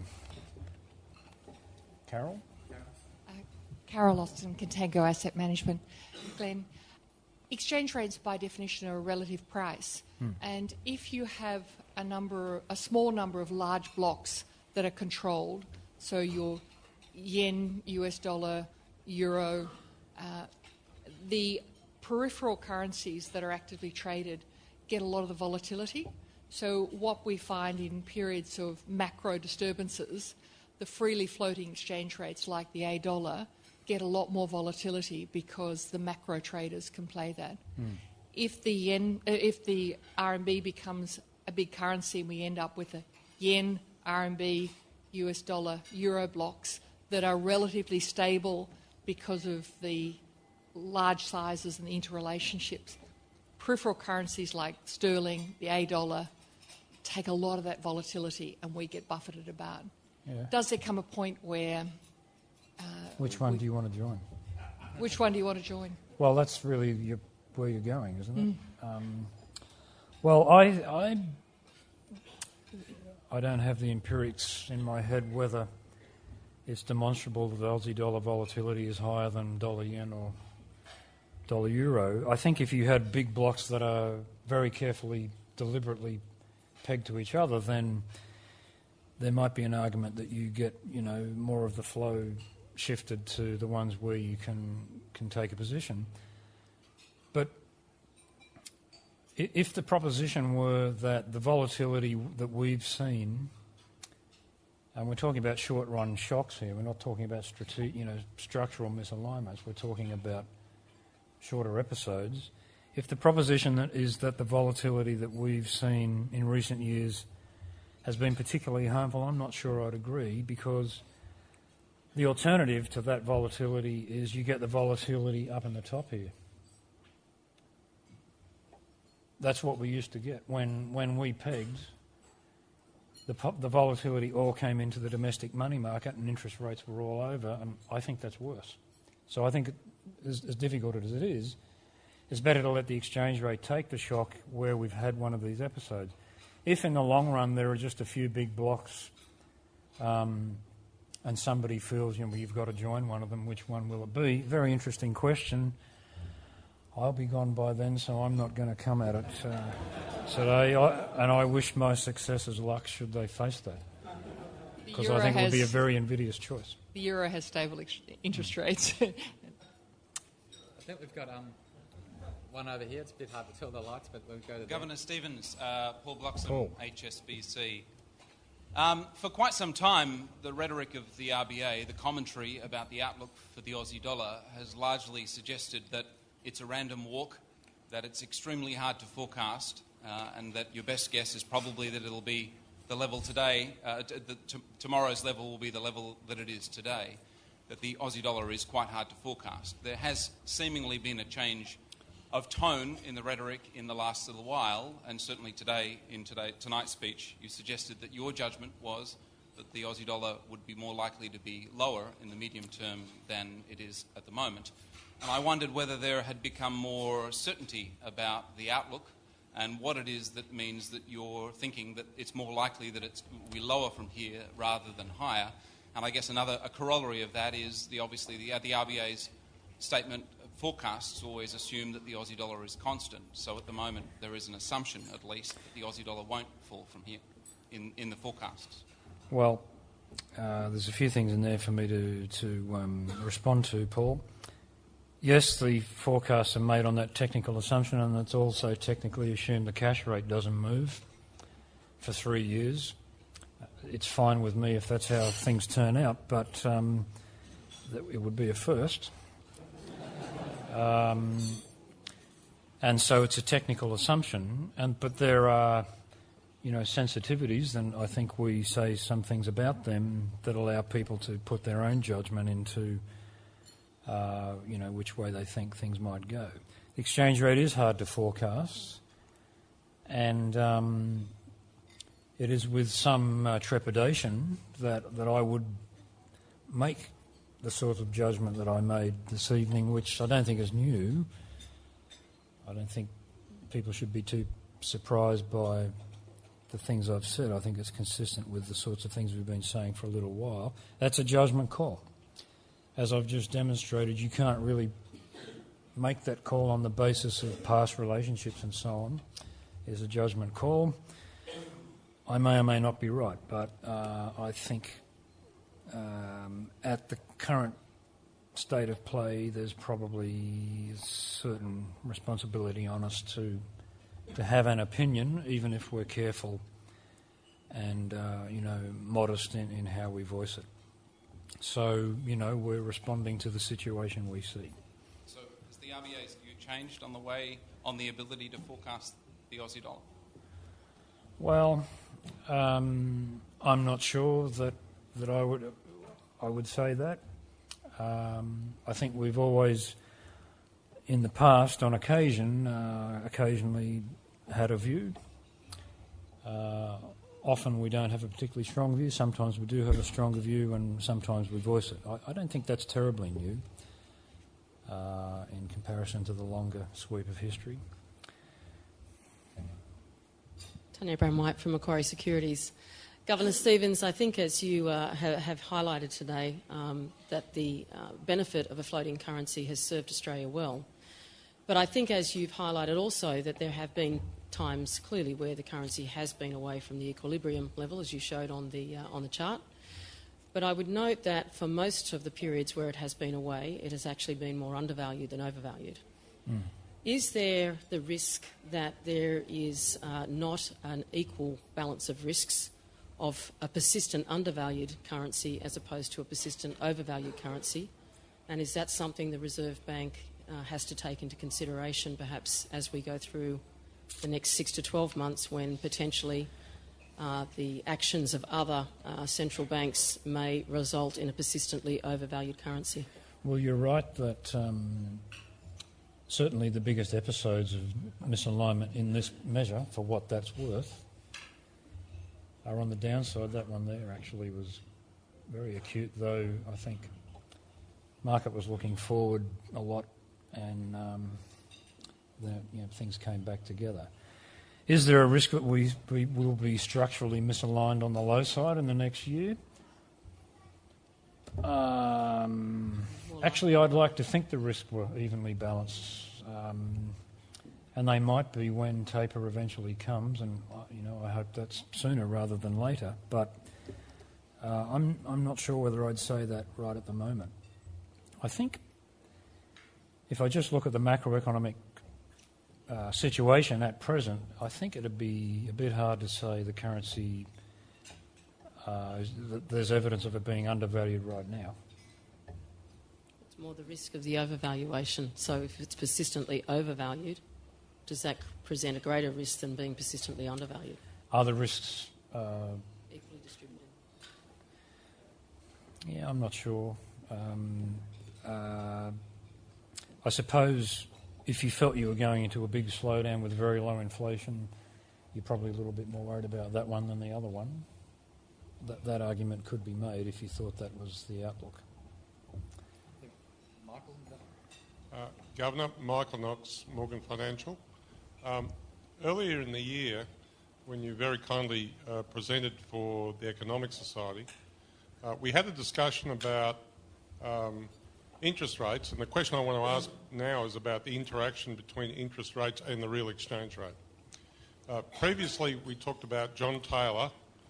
Carol? Uh, Carol Austin, Contango Asset Management. Glenn, exchange rates by definition are a relative price, hmm. and if you have a number, a small number of large blocks that are controlled, so your yen, U S dollar, euro, uh, the peripheral currencies that are actively traded get a lot of the volatility. So what we find in periods of macro disturbances, the freely floating exchange rates like the A dollar get a lot more volatility because the macro traders can play that. Mm. If the yen, uh, if the R M B becomes a big currency and we end up with a yen, R M B, U S dollar, euro blocks that are relatively stable because of the large sizes and the interrelationships, peripheral currencies like sterling, the A dollar, take a lot of that volatility and we get buffeted about. Yeah. Does there come a point where... Uh, which one we, do you want to join? Which one do you want to join? Well, that's really your, where you're going, isn't it? Mm. Um, well, I, I, I don't have the empirics in my head whether it's demonstrable that the Aussie dollar volatility is higher than dollar yen or dollar euro. I think if you had big blocks that are very carefully, deliberately pegged to each other, then there might be an argument that you get, you know, more of the flow shifted to the ones where you can can take a position. But if the proposition were that the volatility that we've seen, and we're talking about short-run shocks here, we're not talking about strate- you know, structural misalignments, we're talking about shorter episodes. If the proposition that is that the volatility that we've seen in recent years has been particularly harmful, I'm not sure I'd agree, because the alternative to that volatility is you get the volatility up in the top here. That's what we used to get. When when we pegged, the, the volatility all came into the domestic money market and interest rates were all over, and I think that's worse. So I think, as, as difficult as it is, it's better to let the exchange rate take the shock where we've had one of these episodes. If in the long run there are just a few big blocks um, and somebody feels, you know, you've got to join one of them, which one will it be? Very interesting question. I'll be gone by then, so I'm not going to come at it uh, today. I, and I wish my successors luck should they face that, because I think it would be a very invidious choice. The euro has stable ex- interest rates. I think we've got um, one over here. It's a bit hard to tell the lights, but we'll go to Governor there. Stevens, uh, Paul Bloxham, Paul. H S B C. Um, for quite some time, the rhetoric of the R B A, the commentary about the outlook for the Aussie dollar, has largely suggested that it's a random walk, that it's extremely hard to forecast, uh, and that your best guess is probably that it'll be the level today, uh, t- the, t- tomorrow's level will be the level that it is today, that the Aussie dollar is quite hard to forecast. There has seemingly been a change of tone in the rhetoric in the last little while, and certainly today, in today, tonight's speech, you suggested that your judgment was that the Aussie dollar would be more likely to be lower in the medium term than it is at the moment. And I wondered whether there had become more certainty about the outlook and what it is that means that you're thinking that it's more likely that it will be lower from here rather than higher. And I guess another a corollary of that is the obviously the, the R B A's statement forecasts always assume that the Aussie dollar is constant. So at the moment there is an assumption, at least, that the Aussie dollar won't fall from here. in, in the forecasts? Well, uh, there's a few things in there for me to, to um, respond to, Paul. Yes, the forecasts are made on that technical assumption, and it's also technically assumed the cash rate doesn't move for three years. It's fine with me if that's how things turn out, but um, that it would be a first. Um, and so it's a technical assumption, and but there are, you know, sensitivities, and I think we say some things about them that allow people to put their own judgment into, uh, you know, which way they think things might go. The exchange rate is hard to forecast, and um, it is with some uh, trepidation that, that I would make the sort of judgment that I made this evening, which I don't think is new. I don't think people should be too surprised by the things I've said. I think it's consistent with the sorts of things we've been saying for a little while. That's a judgment call. As I've just demonstrated, you can't really make that call on the basis of past relationships and so on. It's a judgment call. I may or may not be right, but uh, I think um, at the current state of play, there's probably a certain responsibility on us to to have an opinion, even if we're careful and uh, you know modest in, in how we voice it. So you know we're responding to the situation we see. So has the R B A's view changed on the way on the ability to forecast the Aussie dollar? Well, um, I'm not sure that that I would I would say that. Um, I think we've always, in the past, on occasion, uh, occasionally had a view. Uh, often we don't have a particularly strong view. Sometimes we do have a stronger view, and sometimes we voice it. I, I don't think that's terribly new uh, in comparison to the longer sweep of history. Tanya Brown-White from Macquarie Securities. Governor Stevens, I think as you uh, ha- have highlighted today, um, that the uh, benefit of a floating currency has served Australia well. But I think as you've highlighted also that there have been times clearly where the currency has been away from the equilibrium level, as you showed on the, uh, on the chart. But I would note that for most of the periods where it has been away, it has actually been more undervalued than overvalued. Mm. Is there the risk that there is uh, not an equal balance of risks of a persistent undervalued currency as opposed to a persistent overvalued currency? And is that something the Reserve Bank uh, has to take into consideration perhaps as we go through the next six to twelve months when potentially uh, the actions of other uh, central banks may result in a persistently overvalued currency? Well, you're right that um, certainly the biggest episodes of misalignment in this measure, for what that's worth, are on the downside. That one there actually was very acute, though I think market was looking forward a lot, and um, the, you know, things came back together. Is there a risk that we, we will be structurally misaligned on the low side in the next year? Um, actually, I'd like to think the risks were evenly balanced. Um, And they might be when taper eventually comes, and you know I hope that's sooner rather than later. But uh, I'm I'm not sure whether I'd say that right at the moment. I think if I just look at the macroeconomic uh, situation at present, I think it'd be a bit hard to say the currency. Uh, there's evidence of it being undervalued right now. It's more the risk of the overvaluation. So if it's persistently overvalued, does that present a greater risk than being persistently undervalued? Are the risks uh, equally distributed? Yeah, I'm not sure. Um, uh, I suppose if you felt you were going into a big slowdown with very low inflation, you're probably a little bit more worried about that one than the other one. That, that argument could be made if you thought that was the outlook. Michael? Uh, Governor, Michael Knox, Morgan Financial. Um, earlier in the year, when you very kindly uh, presented for the Economic Society, uh, we had a discussion about um, interest rates, and the question I want to ask now is about the interaction between interest rates and the real exchange rate. Uh, previously, we talked about John Taylor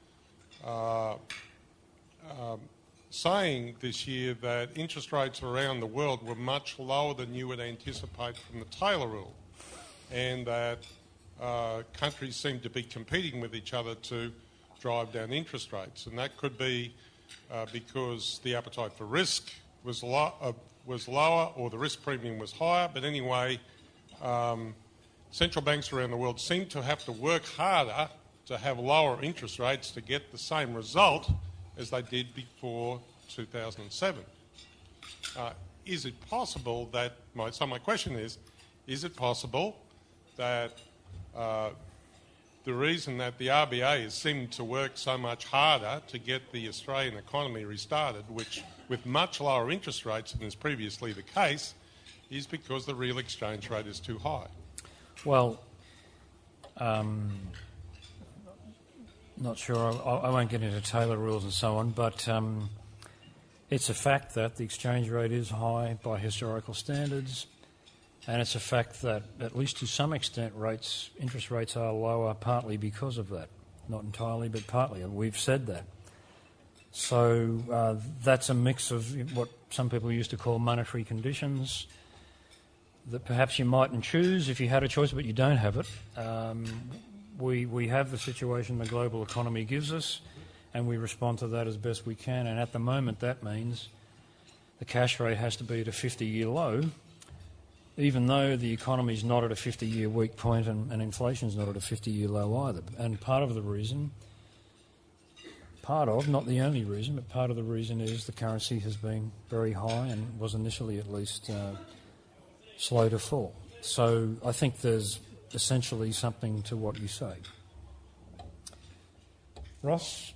uh, um, saying this year that interest rates around the world were much lower than you would anticipate from the Taylor rule, and that uh, countries seem to be competing with each other to drive down interest rates. And that could be uh, because the appetite for risk was, lo- uh, was lower or the risk premium was higher. But anyway, um, central banks around the world seem to have to work harder to have lower interest rates to get the same result as they did before two thousand seven. Uh, is it possible that, my, so my question is, is it possible that uh, the reason that the R B A is seeming to work so much harder to get the Australian economy restarted, which with much lower interest rates than is previously the case, is because the real exchange rate is too high? Well, um, not sure. I, I won't get into Taylor rules and so on, but um, it's a fact that the exchange rate is high by historical standards, and it's a fact that, at least to some extent, rates, interest rates are lower partly because of that. Not entirely, but partly. We've said that. So uh, that's a mix of what some people used to call monetary conditions that perhaps you mightn't choose if you had a choice, but you don't have it. Um, we we have the situation the global economy gives us, and we respond to that as best we can. And at the moment, that means the cash rate has to be at a fifty-year low, even though the economy is not at a fifty-year weak point and, and inflation is not at a fifty-year low either. And part of the reason, part of, not the only reason, but part of the reason is the currency has been very high and was initially at least uh, slow to fall. So I think there's essentially something to what you say. Ross?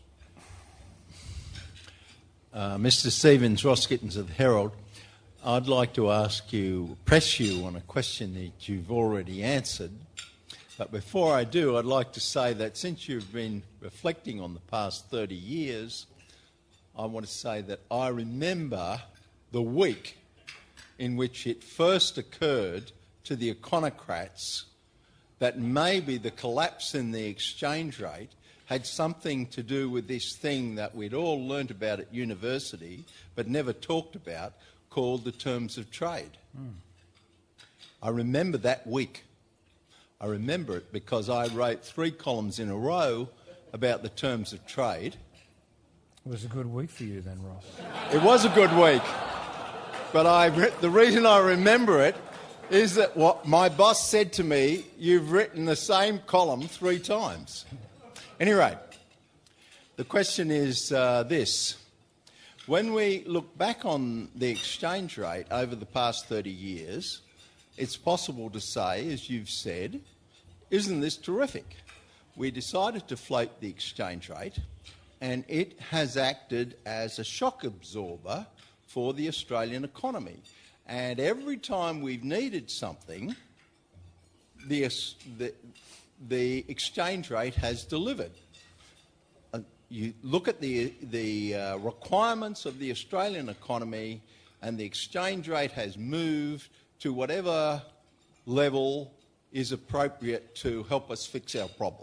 Uh, Mister Stevens, Ross Gittins of the Herald. I'd like to ask you, press you on a question that you've already answered. But before I do, I'd like to say that since you've been reflecting on the past thirty years, I want to say that I remember the week in which it first occurred to the econocrats that maybe the collapse in the exchange rate had something to do with this thing that we'd all learnt about at university but never talked about, called the terms of trade. Mm. I remember that week. I remember it because I wrote three columns in a row about the terms of trade. It was a good week for you then, Ross. It was a good week. But I, the reason I remember it is that what my boss said to me, you've written the same column three times. Anyway, the question is uh, this. When we look back on the exchange rate over the past thirty years, it's possible to say, as you've said, isn't this terrific? We decided to float the exchange rate, and it has acted as a shock absorber for the Australian economy. And every time we've needed something, the, the, the exchange rate has delivered. Uh, you look at the, the uh, requirements of the Australian economy, and the exchange rate has moved to whatever level is appropriate to help us fix our problem.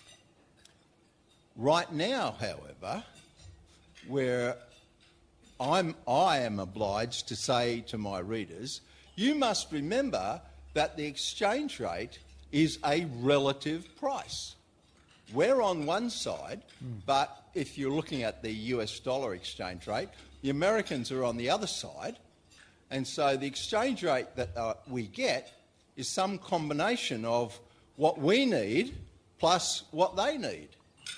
Right now, however, we're I'm, I am obliged to say to my readers, you must remember that the exchange rate is a relative price. We're on one side, mm. but if you're looking at the U S dollar exchange rate, the Americans are on the other side, and so the exchange rate that uh, we get is some combination of what we need plus what they need.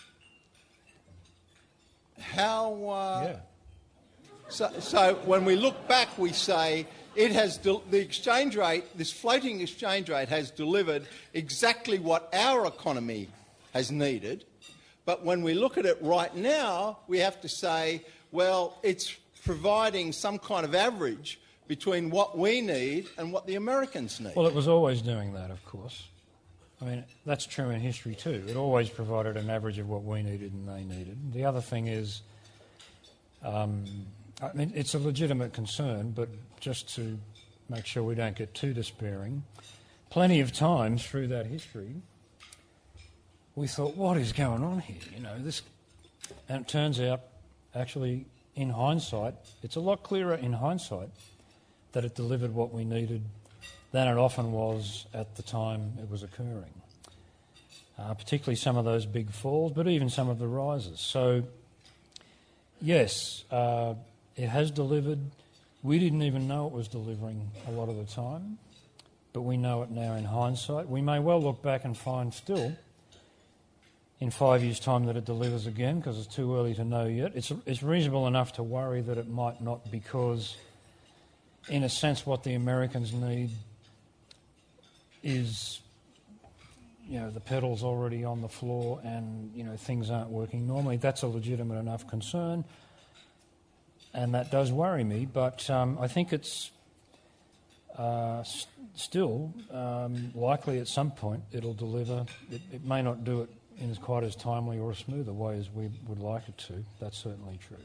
How... Uh, yeah. So, so when we look back, we say it has de- the exchange rate, this floating exchange rate, has delivered exactly what our economy has needed. But when we look at it right now, we have to say, well, it's providing some kind of average between what we need and what the Americans need. Well, it was always doing that, of course. I mean, that's true in history too. It always provided an average of what we needed and they needed. The other thing is... Um, I mean, it's a legitimate concern, but just to make sure we don't get too despairing, plenty of times through that history, we thought, what is going on here? You know, this and it turns out, actually, in hindsight, it's a lot clearer in hindsight that it delivered what we needed than it often was at the time it was occurring. Uh, particularly some of those big falls, but even some of the rises. So, yes, uh, it has delivered. We didn't even know it was delivering a lot of the time, but we know it now in hindsight. We may well look back and find still, in five years' time, that it delivers again, because it's too early to know yet. It's, it's reasonable enough to worry that it might not, because, in a sense, what the Americans need is, you know, the pedal's already on the floor and, you know, things aren't working normally. That's a legitimate enough concern, and that does worry me. But um, I think it's uh, s- still um, likely at some point it'll deliver. It, it may not do it in as quite as timely or a smoother way as we would like it to. That's certainly true.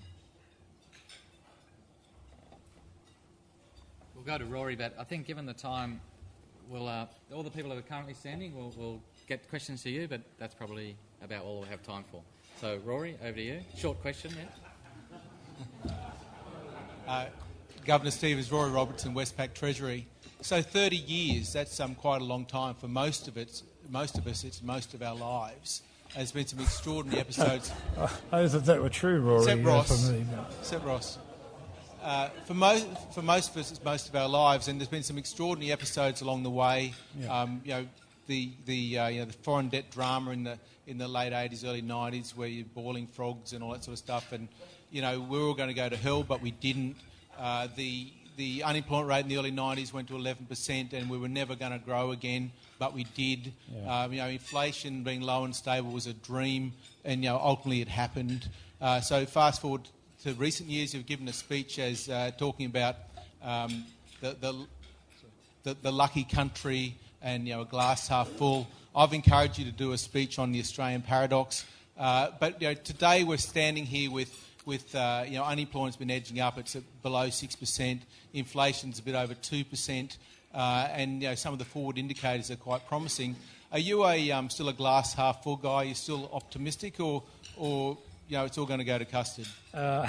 We'll go to Rory, but I think given the time, we'll, uh, all the people that are currently standing will will get questions to you, but that's probably about all we have time for. So, Rory, over to you. Short question, yeah? Uh, Governor Stevens, Rory Robertson, Westpac Treasury. So thirty years, that's um, quite a long time for most of it. Most of us, it's most of our lives. There's been some extraordinary episodes. I thought that were true, Rory. Except yeah, Ross. for me, but- Except Ross. Uh, for, most, for most of us, it's most of our lives, and there's been some extraordinary episodes along the way. Yeah. Um, you know, the the uh, you know the foreign debt drama in the in the late eighties, early nineties, where you're boiling frogs and all that sort of stuff, and you know we were all going to go to hell, but we didn't. Uh, the the unemployment rate in the early nineties went to eleven percent, and we were never going to grow again, but we did. Yeah. Um, you know, inflation being low and stable was a dream, and you know ultimately it happened. Uh, so fast forward to recent years, you've given a speech as uh, talking about um, the, the, the the lucky country and you know a glass half full. I've encouraged you to do a speech on the Australian paradox, uh, but you know today we're standing here with with uh, you know unemployment's been edging up. It's at below six percent. Inflation's a bit over two percent, uh, and you know some of the forward indicators are quite promising. Are you a um, still a glass half full guy? Are you still optimistic, or or you know, it's all going to go to custard? Uh,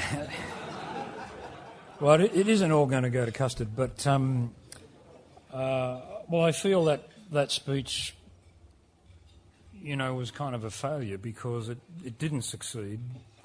well, it, it isn't all going to go to custard, but um, uh, well, I feel that that speech, you know, was kind of a failure because it, it didn't succeed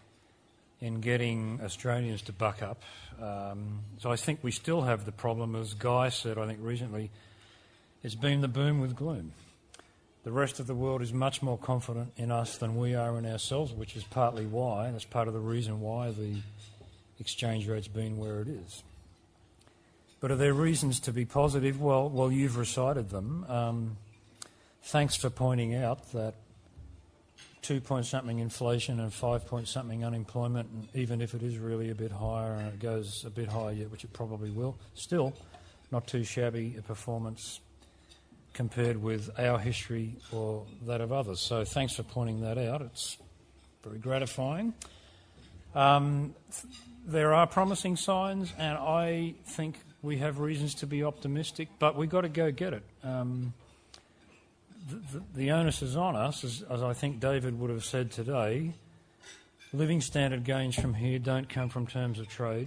in getting Australians to buck up. Um, so I think we still have the problem, as Guy said, I think recently, it's been the boom with gloom. The rest of the world is much more confident in us than we are in ourselves, which is partly why, and that's part of the reason why the exchange rate's been where it is. But are there reasons to be positive? Well, well, you've recited them. Um, thanks for pointing out that two-point-something inflation and five-point-something unemployment, and even if it is really a bit higher and it goes a bit higher yet, which it probably will, still not too shabby a performance compared with our history or that of others. So thanks for pointing that out. It's very gratifying. Um, th- there are promising signs, and I think we have reasons to be optimistic, but we've got to go get it. Um, the, the, the onus is on us, as, as I think David would have said today. Living standard gains from here don't come from terms of trade.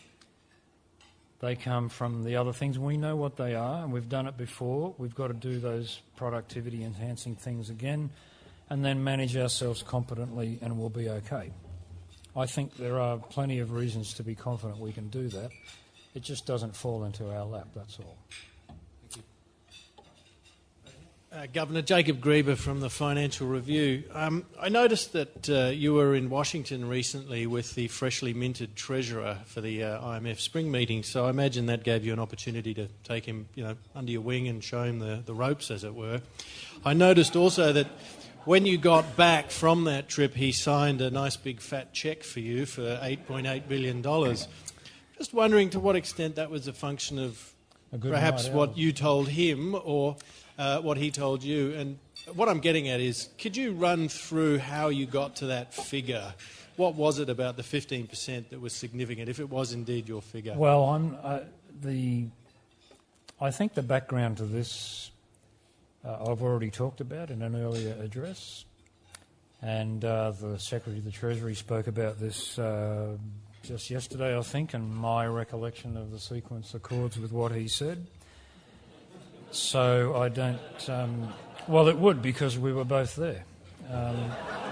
They come from the other things. We know what they are, and we've done it before. We've got to do those productivity-enhancing things again and then manage ourselves competently, and we'll be okay. I think there are plenty of reasons to be confident we can do that. It just doesn't fall into our lap, that's all. Uh, Governor Jacob Grieber from the Financial Review. Um, I noticed that uh, you were in Washington recently with the freshly minted treasurer for the uh, I M F spring meeting, so I imagine that gave you an opportunity to take him, you know, under your wing and show him the, the ropes, as it were. I noticed also that when you got back from that trip, he signed a nice big fat cheque for you for eight point eight billion dollars. Just wondering to what extent that was a function of A good perhaps night what out. you told him or uh, what he told you. And what I'm getting at is, could you run through how you got to that figure? What was it about the fifteen percent that was significant, if it was indeed your figure? Well, I'm, uh, the, I think the background to this uh, I've already talked about in an earlier address. And uh, the Secretary of the Treasury spoke about this uh, just yesterday, I think, and my recollection of the sequence accords with what he said. So I don't... Um, well, it would, because we were both there. Um,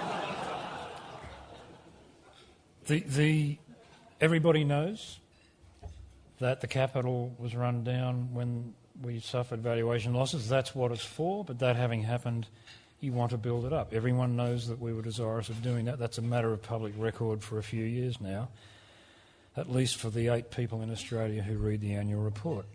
the, the everybody knows that the capital was run down when we suffered valuation losses. That's what it's for, but that having happened, you want to build it up. Everyone knows that we were desirous of doing that. That's a matter of public record for a few years now, at least for the eight people in Australia who read the annual report.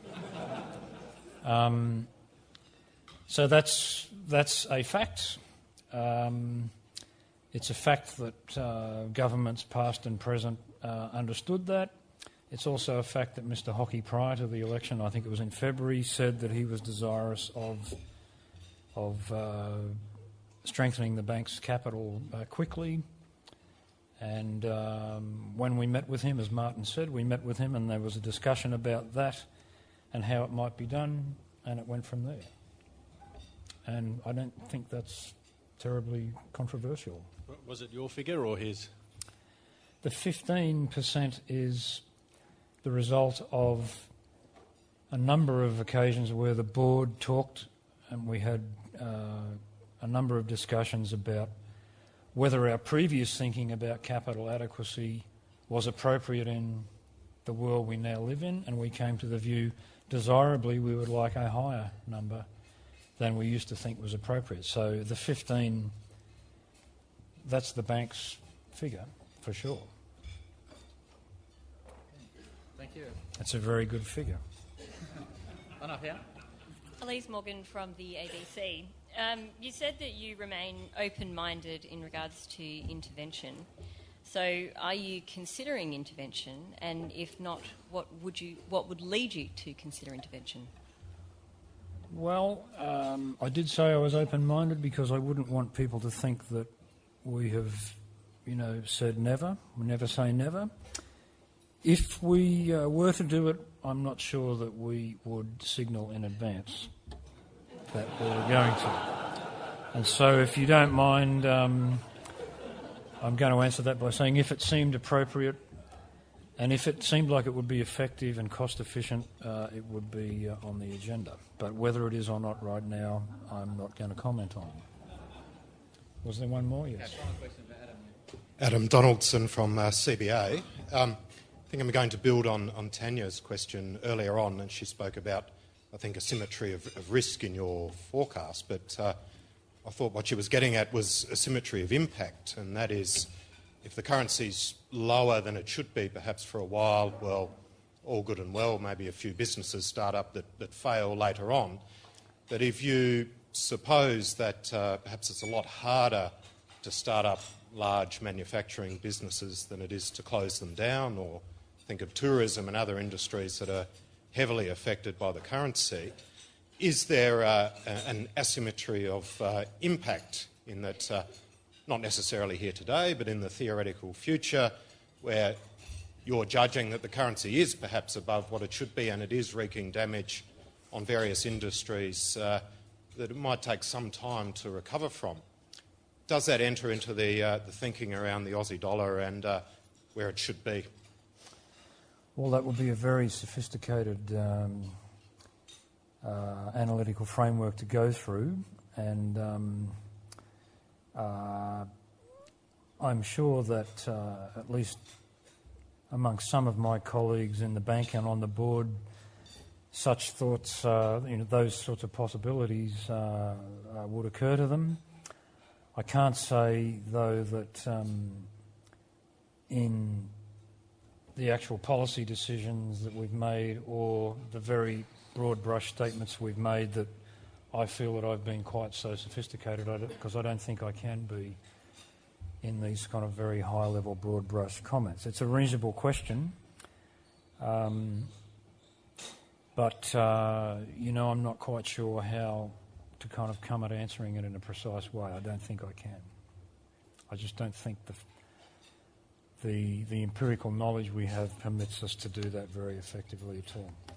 Um, so that's that's a fact. Um, it's a fact that uh, governments past and present uh, understood that. It's also a fact that Mister Hockey, prior to the election, I think it was in February, said that he was desirous of of uh, strengthening the bank's capital uh, quickly. And um, when we met with him, as Martin said, we met with him and there was a discussion about that and how it might be done, and it went from there. And I don't think that's terribly controversial. Was it your figure or his? The fifteen percent is the result of a number of occasions where the board talked, and we had uh, a number of discussions about whether our previous thinking about capital adequacy was appropriate in the world we now live in, and we came to the view, desirably, we would like a higher number than we used to think was appropriate. So the fifteen, that's the bank's figure, for sure. Thank you. That's a very good figure. One up here. Elise Morgan from the A B C. Um, you said that you remain open-minded in regards to intervention. So are you considering intervention? And if not, what would you? What would lead you to consider intervention? Well, um, I did say I was open-minded because I wouldn't want people to think that we have, you know, said never. We never say never. If we uh, were to do it, I'm not sure that we would signal in advance that we were going to. And so if you don't mind, um, I'm going to answer that by saying if it seemed appropriate and if it seemed like it would be effective and cost-efficient, uh, it would be uh, on the agenda. But whether it is or not right now, I'm not going to comment on. Was there one more? Yes. Adam Donaldson from uh, C B A. Um, I think I'm going to build on, on Tanya's question earlier on, and she spoke about, I think, asymmetry of, of risk in your forecast, but uh, I thought what she was getting at was asymmetry of impact, and that is if the currency's lower than it should be perhaps for a while, well, all good and well, maybe a few businesses start up that, that fail later on. But if you suppose that uh, perhaps it's a lot harder to start up large manufacturing businesses than it is to close them down, or think of tourism and other industries that are heavily affected by the currency, is there uh, an asymmetry of uh, impact in that, uh, not necessarily here today, but in the theoretical future, where you're judging that the currency is perhaps above what it should be and it is wreaking damage on various industries uh, that it might take some time to recover from? Does that enter into the, uh, the thinking around the Aussie dollar and uh, where it should be? Well, that would be a very sophisticated um, uh, analytical framework to go through, and um, uh, I'm sure that uh, at least amongst some of my colleagues in the bank and on the board, such thoughts, uh, you know, those sorts of possibilities uh, uh, would occur to them. I can't say, though, that um, in the actual policy decisions that we've made or the very broad brush statements we've made that I feel that I've been quite so sophisticated, because I don't think I can be in these kind of very high-level broad brush comments. It's a reasonable question, um, but, uh, you know, I'm not quite sure how to kind of come at answering it in a precise way. I don't think I can. I just don't think the the the empirical knowledge we have permits us to do that very effectively at all.